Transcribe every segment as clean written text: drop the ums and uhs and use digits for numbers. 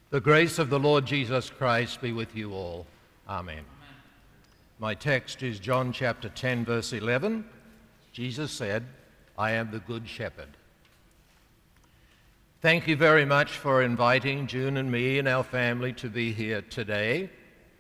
The grace of the Lord Jesus Christ be with you all. Amen. My text is John chapter 10, verse 11. Jesus said, "I am the good shepherd." Thank you very much for inviting June and me and our family to be here today.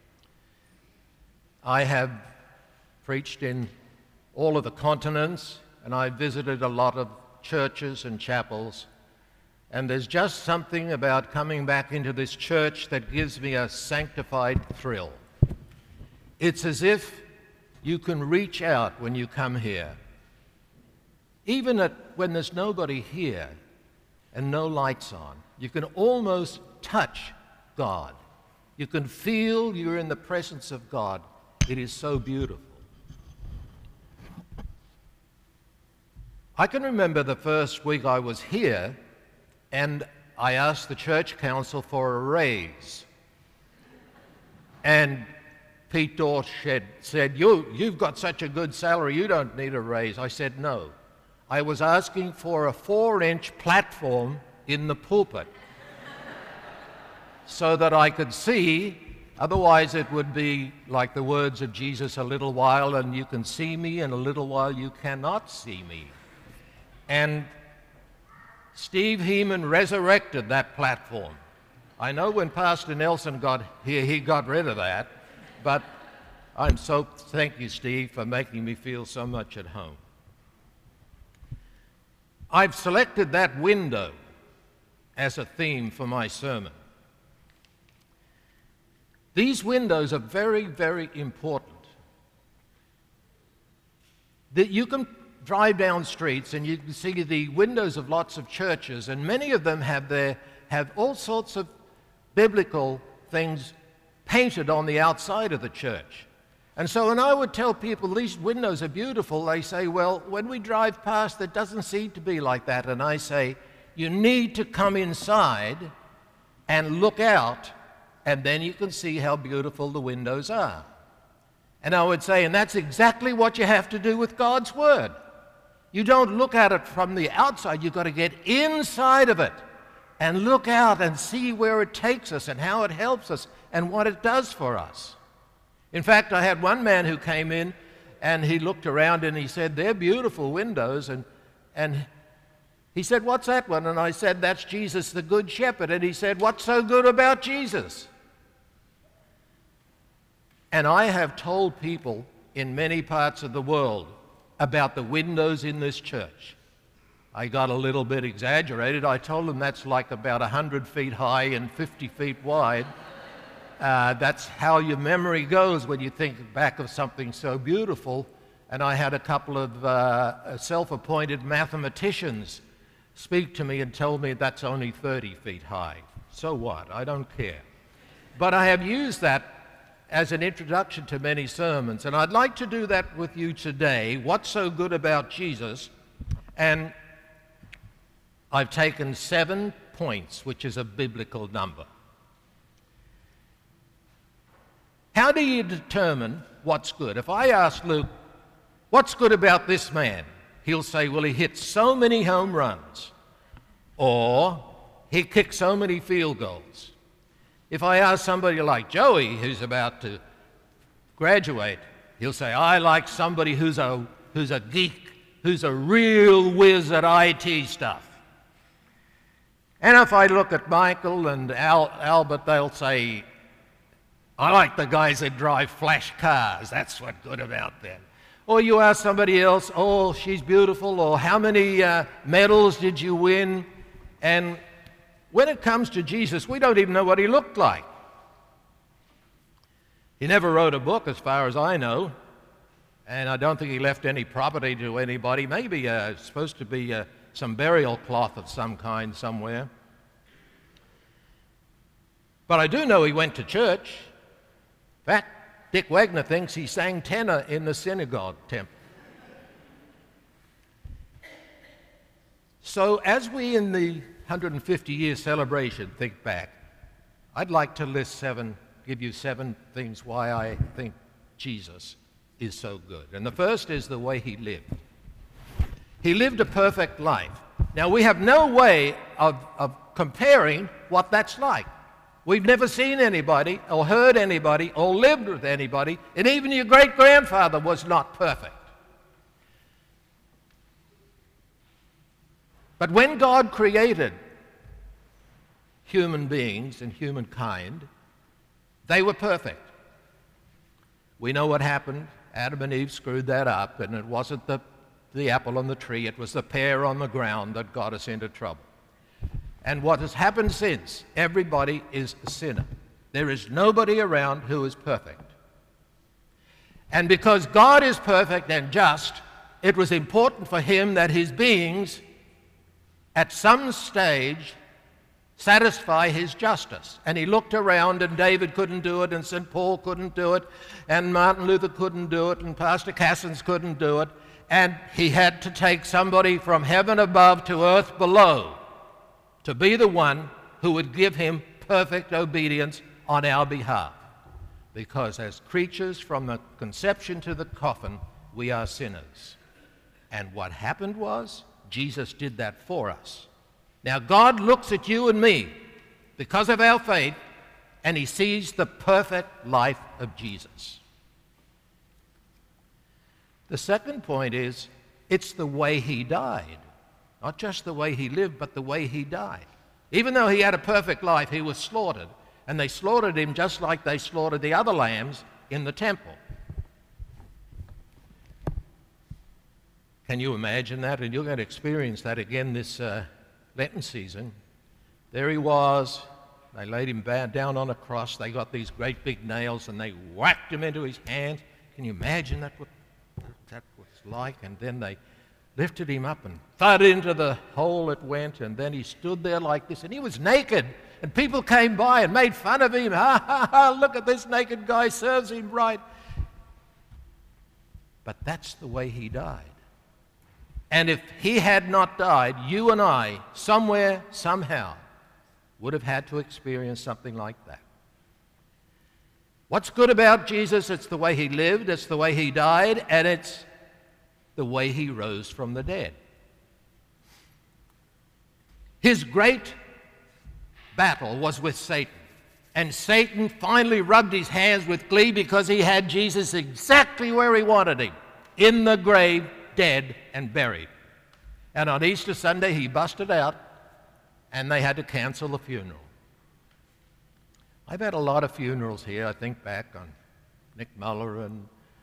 I have preached in all of the continents, and I've visited a lot of churches and chapels. And there's just something about coming back into this church that gives me a sanctified thrill. It's as if you can reach out when you come here. Even when there's nobody here and no lights on, you can almost touch God. You can feel you're in the presence of God. It is so beautiful. I can remember the first week I was here, and I asked the church council for a raise. And Pete Dorsch said, you've got such a good salary, you don't need a raise. I said, no. I was asking for a 4-inch platform in the pulpit so that I could see. Otherwise it would be like the words of Jesus, a little while and you can see me, and a little while you cannot see me. And Steve Heeman resurrected that platform. I know when Pastor Nelson got here, he got rid of that, but thank you, Steve, for making me feel so much at home. I've selected that window as a theme for my sermon. These windows are very, very important. That you can drive down streets and you can see the windows of lots of churches, and many of them have all sorts of biblical things painted on the outside of the church. And so when I would tell people these windows are beautiful, they say, well, when we drive past, it doesn't seem to be like that. And I say, you need to come inside and look out, and then you can see how beautiful the windows are. And I would say, and that's exactly what you have to do with God's Word. You don't look at it from the outside, you've got to get inside of it and look out and see where it takes us and how it helps us and what it does for us. In fact, I had one man who came in and he looked around and he said, they're beautiful windows, and he said, what's that one? And I said, that's Jesus the Good Shepherd. And he said, what's so good about Jesus? And I have told people in many parts of the world about the windows in this church. I got a little bit exaggerated. I told them that's like about 100 feet high and 50 feet wide. That's how your memory goes when you think back of something so beautiful. And I had a couple of self-appointed mathematicians speak to me and tell me that's only 30 feet high. So what? I don't care. But I have used that as an introduction to many sermons, and I'd like to do that with you today. What's so good about Jesus? And I've taken 7 points, which is a biblical number. How do you determine what's good? If I ask Luke, what's good about this man? He'll say, well, he hit so many home runs, or he kicked so many field goals. If I ask somebody like Joey, who's about to graduate, he'll say, I like somebody who's a geek, who's a real whiz at IT stuff. And if I look at Michael and Albert, they'll say, I like the guys that drive flash cars. That's what's good about them. Or you ask somebody else, oh, she's beautiful, or how many medals did you win? And when it comes to Jesus, we don't even know what he looked like. He never wrote a book, as far as I know, and I don't think he left any property to anybody. Maybe it's supposed to be some burial cloth of some kind somewhere. But I do know he went to church. In fact, Dick Wagner thinks he sang tenor in the synagogue temple. So as we in the 150-year celebration think back, I'd like to give you 7 things why I think Jesus is so good. And the first is the way he lived. He lived a perfect life. Now, we have no way of comparing what that's like. We've never seen anybody or heard anybody or lived with anybody, and even your great-grandfather was not perfect. But when God created human beings and humankind, they were perfect. We know what happened. Adam and Eve screwed that up, and it wasn't the apple on the tree, it was the pear on the ground that got us into trouble. And what has happened since, everybody is a sinner. There is nobody around who is perfect. And because God is perfect and just, it was important for him that his beings at some stage satisfy his justice. And he looked around, and David couldn't do it, and St. Paul couldn't do it, and Martin Luther couldn't do it, and Pastor Cassens couldn't do it, and he had to take somebody from heaven above to earth below to be the one who would give him perfect obedience on our behalf. Because as creatures from the conception to the coffin, we are sinners. And what happened was, Jesus did that for us. Now God looks at you and me because of our faith, and he sees the perfect life of Jesus. The second point is, it's the way he died. Not just the way he lived, but the way he died. Even though he had a perfect life, he was slaughtered. And they slaughtered him just like they slaughtered the other lambs in the temple. Can you imagine that? And you're going to experience that again this Lenten season. There he was. They laid him down on a cross. They got these great big nails and they whacked him into his hands. Can you imagine what that was like? And then they lifted him up and thud into the hole it went, and then he stood there like this, and he was naked, and people came by and made fun of him. Ha, ha, ha, look at this naked guy, serves him right. But that's the way he died. And if he had not died, you and I, somewhere, somehow, would have had to experience something like that. What's good about Jesus? It's the way he lived, it's the way he died, and it's the way he rose from the dead. His great battle was with Satan, and Satan finally rubbed his hands with glee because he had Jesus exactly where he wanted him, in the grave, dead and buried. And on Easter Sunday he busted out, and they had to cancel the funeral. I've had a lot of funerals here. I think back on Nick Muller and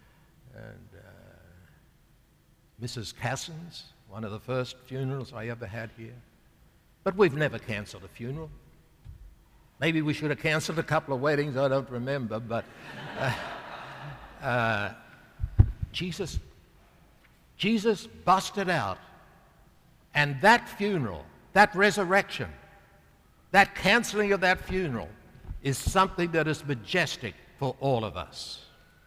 Mrs. Cassens, one of the first funerals I ever had here. But we've never canceled a funeral. Maybe we should have canceled a couple of weddings, I don't remember, but Jesus busted out, and that funeral, that resurrection, that canceling of that funeral is something that is majestic for all of us.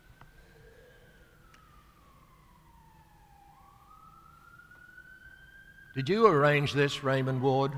Did you arrange this, Raymond Ward?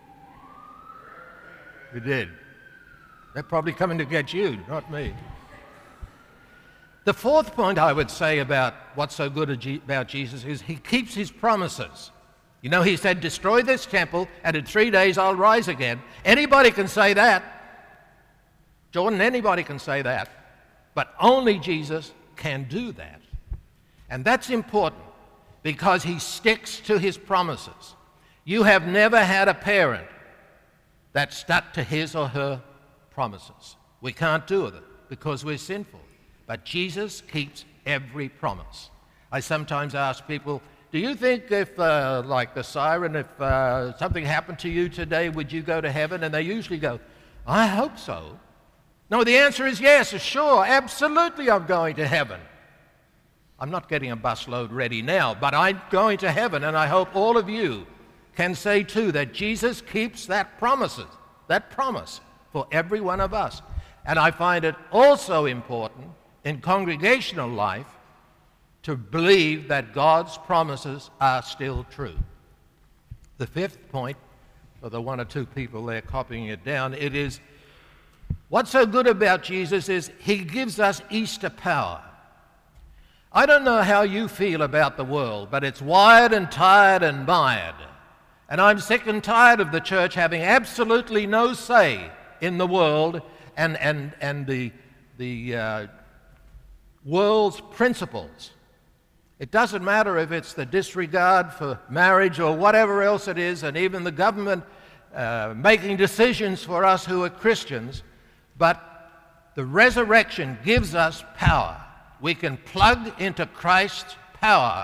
You did. They're probably coming to get you, not me. The fourth point I would say about what's so good about Jesus is he keeps his promises. You know, he said, destroy this temple, and in 3 days I'll rise again. Anybody can say that. Jordan, anybody can say that. But only Jesus can do that. And that's important, because he sticks to his promises. You have never had a parent that stuck to his or her promises. We can't do it because we're sinful. But Jesus keeps every promise. I sometimes ask people, do you think if, like the siren, if something happened to you today, would you go to heaven? And they usually go, I hope so. No, the answer is yes, sure, absolutely I'm going to heaven. I'm not getting a busload ready now, but I'm going to heaven, and I hope all of you can say too that Jesus keeps that promise for every one of us. And I find it also important in congregational life to believe that God's promises are still true. The fifth point, for the one or two people there copying it down, it is, what's so good about Jesus is he gives us Easter power. I don't know how you feel about the world, but it's wired and tired and mired. And I'm sick and tired of the church having absolutely no say in the world and the world's principles. It doesn't matter if it's the disregard for marriage or whatever else it is, and even the government making decisions for us who are Christians, but the resurrection gives us power. We can plug into Christ's power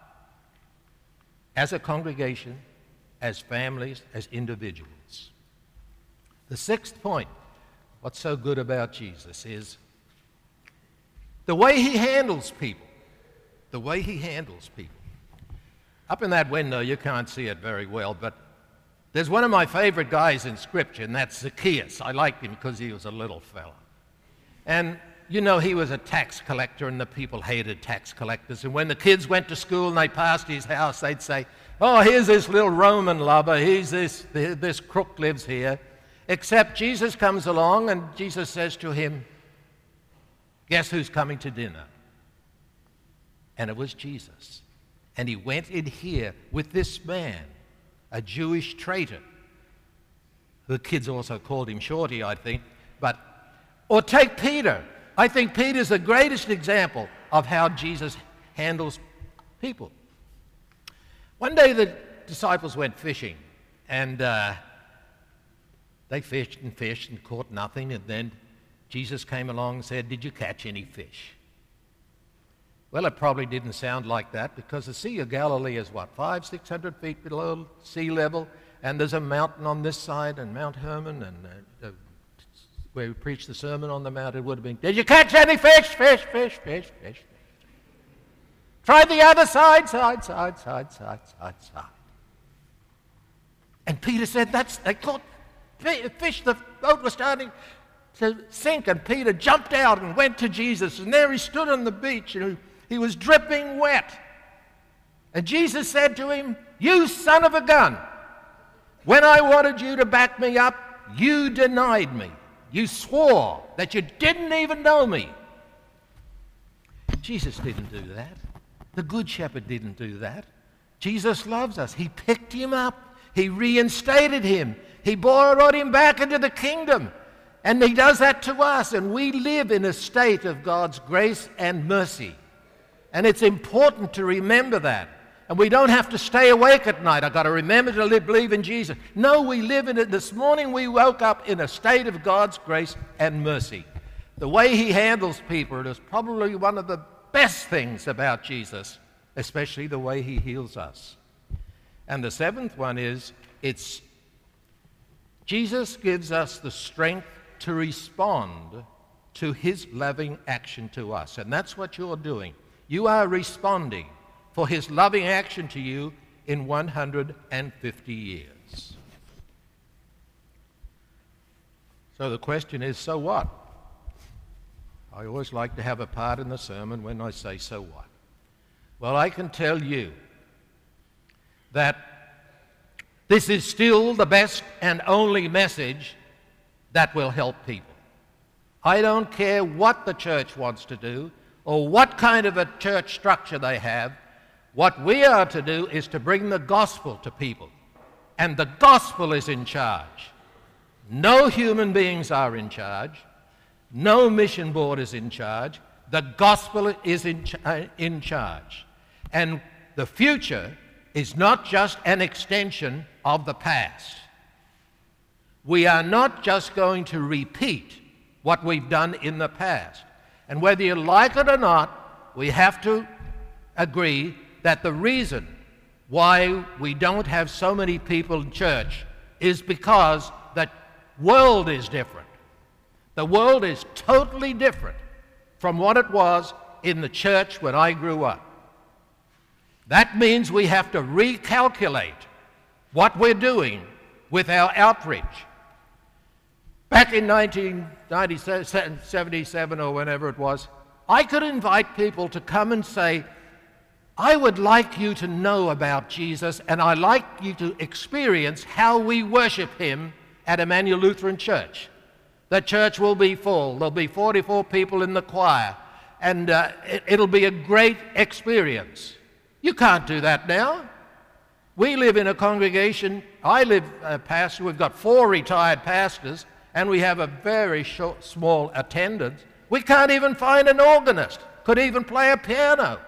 as a congregation, as families, as individuals. The sixth point, what's so good about Jesus, is the way he handles people. The way he handles people. Up in that window, you can't see it very well, but there's one of my favorite guys in Scripture, and that's Zacchaeus. I liked him because he was a little fella. And you know, he was a tax collector, and the people hated tax collectors. And when the kids went to school and they passed his house, they'd say, "Oh, here's this little Roman lubber. He's this crook lives here." Except Jesus comes along, and Jesus says to him, "Guess who's coming to dinner?" And it was Jesus. And he went in here with this man, a Jewish traitor. The kids also called him Shorty, I think. Or take Peter. I think Peter's the greatest example of how Jesus handles people. One day the disciples went fishing, and they fished and caught nothing, and then Jesus came along and said, "Did you catch any fish?" Well, it probably didn't sound like that, because the Sea of Galilee is what, 500-600 feet below sea level, and there's a mountain on this side, and Mount Hermon, and where we preached the Sermon on the Mount, it would have been, "Did you catch any fish? Fish, fish, fish, fish." Try the other side, side. And Peter said, they caught fish. The boat was starting to sink, and Peter jumped out and went to Jesus, and there he stood on the beach, and he was dripping wet. And Jesus said to him, "You son of a gun, when I wanted you to back me up, you denied me. You swore that you didn't even know me." Jesus didn't do that. The Good Shepherd didn't do that. Jesus loves us. He picked him up. He reinstated him. He brought him back into the kingdom. And he does that to us. And we live in a state of God's grace and mercy. And it's important to remember that. And we don't have to stay awake at night. I've got to remember to believe in Jesus. No, we live in it. This morning we woke up in a state of God's grace and mercy. The way he handles people is probably one of the best things about Jesus, especially the way he heals us. And the seventh one is, Jesus gives us the strength to respond to his loving action to us. And that's what you're doing. You are responding for his loving action to you in 150 years. So the question is, so what? I always like to have a part in the sermon when I say, so what? Well, I can tell you that this is still the best and only message that will help people. I don't care what the church wants to do or what kind of a church structure they have. What we are to do is to bring the gospel to people. And the gospel is in charge. No human beings are in charge. No mission board is in charge. The gospel is in charge. And the future is not just an extension of the past. We are not just going to repeat what we've done in the past. And whether you like it or not, we have to agree that the reason why we don't have so many people in church is because the world is different. The world is totally different from what it was in the church when I grew up. That means we have to recalculate what we're doing with our outreach. Back in 1977 or whenever it was, I could invite people to come and say, "I would like you to know about Jesus, and I'd like you to experience how we worship him at Emmanuel Lutheran Church. The church will be full. There'll be 44 people in the choir, and it'll be a great experience." You can't do that now. We live in a congregation. I live a pastor. We've got 4 retired pastors, and we have a very small attendance. We can't even find an organist, could even play a piano.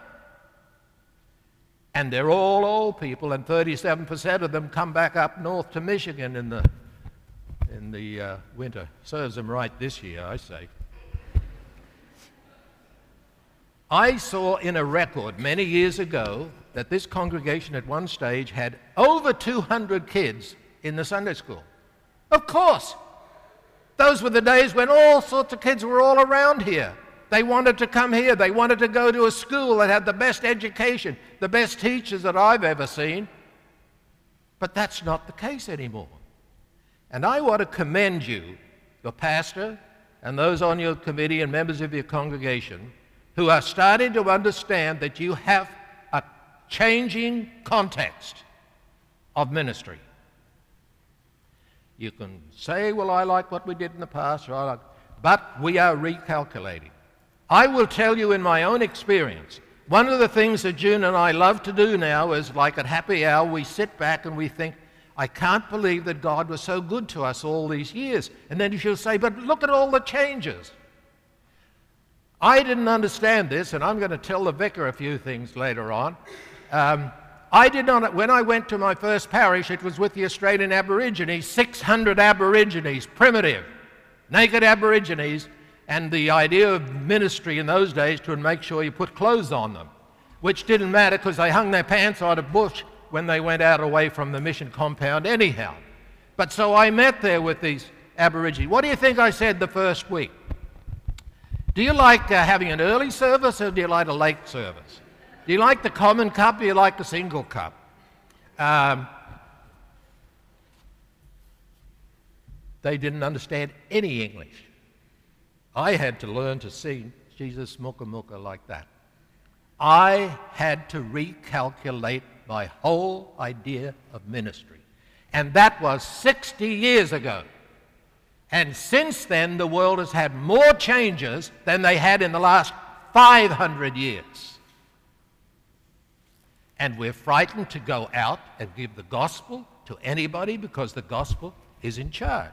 And they're all old people, and 37% of them come back up north to Michigan in the winter. Serves them right this year, I say. I saw in a record many years ago that this congregation at one stage had over 200 kids in the Sunday school. Of course, those were the days when all sorts of kids were all around here. They wanted to come here. They wanted to go to a school that had the best education, the best teachers that I've ever seen. But that's not the case anymore. And I want to commend you, your pastor, and those on your committee and members of your congregation who are starting to understand that you have a changing context of ministry. You can say, well, I like what we did in the past, but we are recalculating. I will tell you in my own experience, one of the things that June and I love to do now is, like at happy hour, we sit back and we think, I can't believe that God was so good to us all these years. And then she'll say, but look at all the changes. I didn't understand this, and I'm going to tell the vicar a few things later on. I did not, when I went to my first parish, it was with the Australian Aborigines, 600 Aborigines, primitive, naked Aborigines, and the idea of ministry in those days to make sure you put clothes on them, which didn't matter because they hung their pants on a bush when they went out away from the mission compound anyhow. But so I met there with these Aborigines. What do you think I said the first week? Do you like having an early service or do you like a late service? Do you like the common cup or do you like the single cup? They didn't understand any English. I had to learn to sing Jesus Muka Muka like that. I had to recalculate my whole idea of ministry. And that was 60 years ago. And since then, the world has had more changes than they had in the last 500 years. And we're frightened to go out and give the gospel to anybody because the gospel is in charge.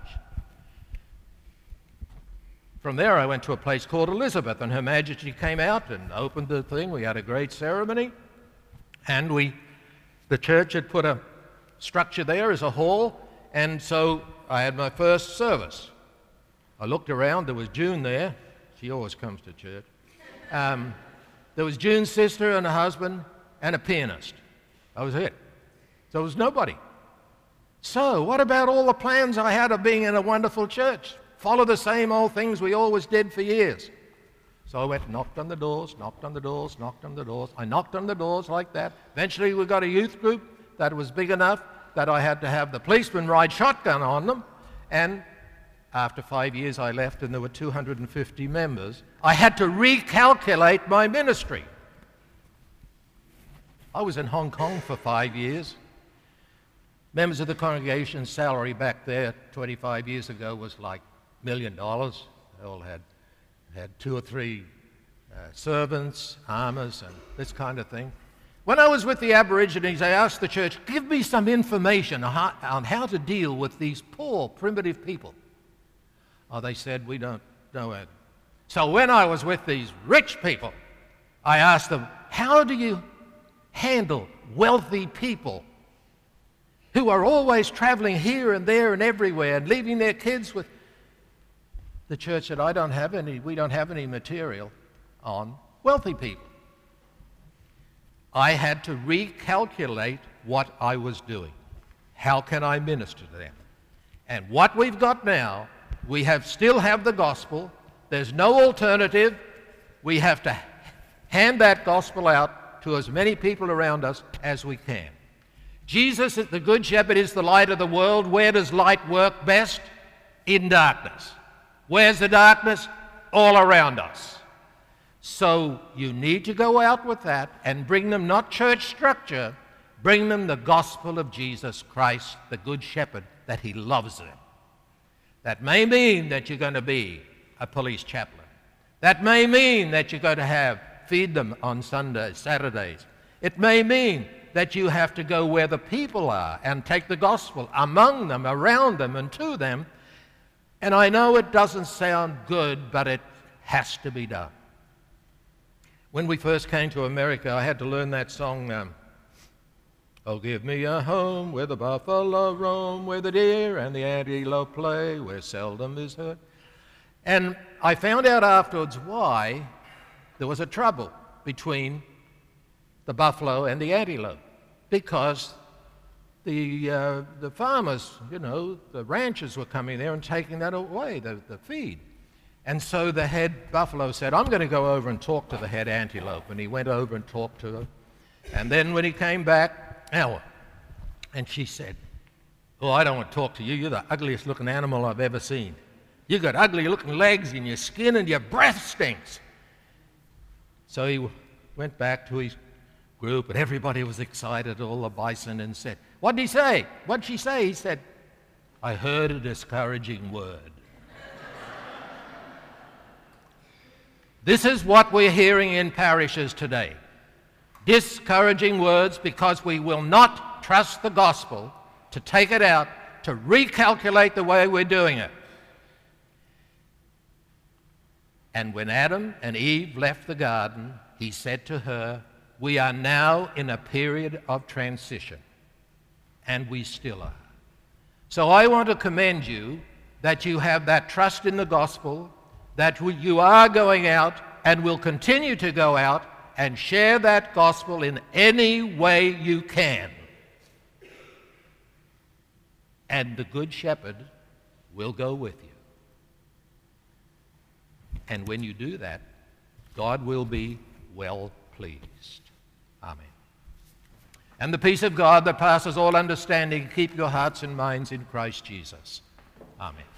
From there, I went to a place called Elizabeth, and Her Majesty came out and opened the thing. We had a great ceremony, and the church had put a structure there as a hall, and so I had my first service. I looked around, there was June there. She always comes to church. There was June's sister and her husband and a pianist. That was it. So there was nobody. So what about all the plans I had of being in a wonderful church? Follow the same old things we always did for years. So I went and knocked on the doors, knocked on the doors, knocked on the doors. I knocked on the doors like that. Eventually we got a youth group that was big enough that I had to have the policeman ride shotgun on them. And after 5 years I left and there were 250 members. I had to recalculate my ministry. I was in Hong Kong for 5 years. Members of the congregation's salary back there 25 years ago was like $1 million. They all had 2 or 3 servants, armors, and this kind of thing. When I was with the Aborigines, I asked the church, give me some information on how to deal with these poor, primitive people. Oh, they said, we don't know it. So when I was with these rich people, I asked them, how do you handle wealthy people who are always traveling here and there and everywhere and leaving their kids with... The church said, we don't have any material on wealthy people. I had to recalculate what I was doing. How can I minister to them? And what we've got now, we still have the gospel. There's no alternative. We have to hand that gospel out to as many people around us as we can. Jesus, the Good Shepherd, is the light of the world. Where does light work best? In darkness. Where's the darkness? All around us. So you need to go out with that and bring them not church structure, bring them the gospel of Jesus Christ, the Good Shepherd, that he loves them. That may mean that you're going to be a police chaplain. That may mean that you're going to feed them on Sundays, Saturdays. It may mean that you have to go where the people are and take the gospel among them, around them, and to them. And I know it doesn't sound good, but it has to be done. When we first came to America, I had to learn that song, Oh, give me a home where the buffalo roam, where the deer and the antelope play, where seldom is heard. And I found out afterwards why there was a trouble between the buffalo and the antelope. Because the farmers, the ranchers were coming there and taking that away, the feed. And so the head buffalo said, I'm going to go over and talk to the head antelope. And he went over and talked to her. And then when he came back, and she said, oh, I don't want to talk to you. You're the ugliest looking animal I've ever seen. You got ugly looking legs and your skin and your breath stinks. So he went back to his group and everybody was excited, all the bison, and said, what did he say? What did she say? He said, I heard a discouraging word. This is what we're hearing in parishes today. Discouraging words because we will not trust the gospel to take it out, to recalculate the way we're doing it. And when Adam and Eve left the garden, he said to her, we are now in a period of transition, and we still are. So I want to commend you that you have that trust in the gospel, that you are going out and will continue to go out and share that gospel in any way you can. And the Good Shepherd will go with you. And when you do that, God will be well pleased. Amen. And the peace of God that passes all understanding, keep your hearts and minds in Christ Jesus. Amen.